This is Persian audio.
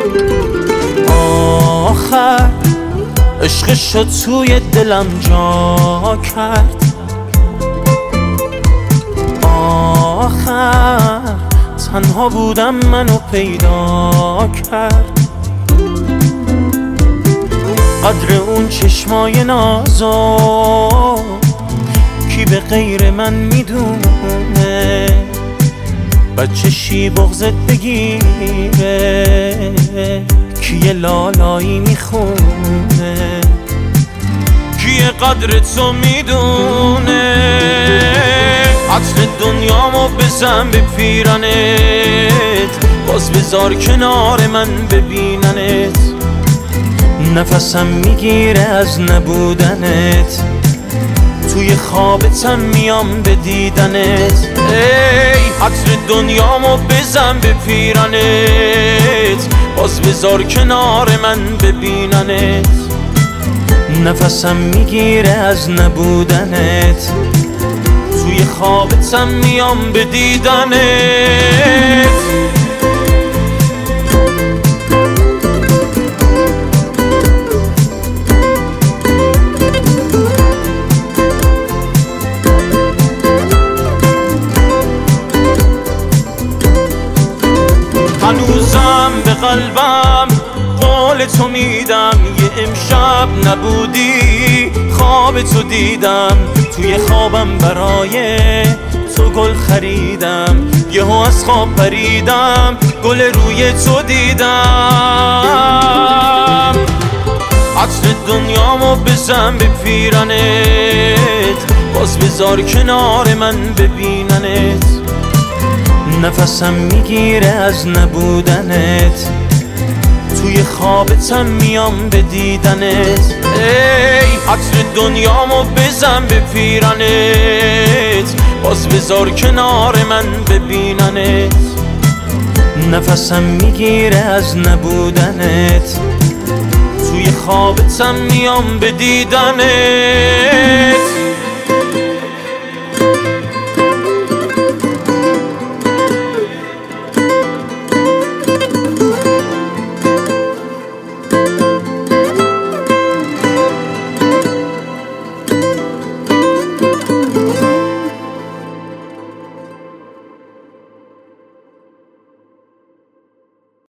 آخر عشقشو توی دلم جا کرد، آخر تنها بودم منو پیدا کرد. قدر اون چشمای نازو کی به غیر من میدونه، بچشی بغضت بگیره کی یه لالایی میخونه، کی قدر تو میدونه. عطر دنیامو بزن به پیرنت، باز بذار کنار من ببیننت. نفسم میگیره از نبودنت، توی خوابتم میام به دیدنت. ای عطر دنیامو بزن به پیرنت، باز بذار کنار من ببیننت. نفسم میگیره از نبودنت، توی خوابتم میام به دیدنت. هنوزم به قلبم قول تو میدم، یه امشب نبودی خواب تو دیدم. توی خوابم برای تو گل خریدم، یهو از خواب پریدم گل روی تو دیدم. عطر دنیامو بزن به پیرنت، باز بذار کنار من ببیننت. نفسم میگیره از نبودنت، توی خوابتم میام به دیدنت. ای عطر دنیامو بزن به پیرنت، باز بذار کنار من ببیننت. نفسم میگیره از نبودنت، توی خوابتم میام به دیدنت.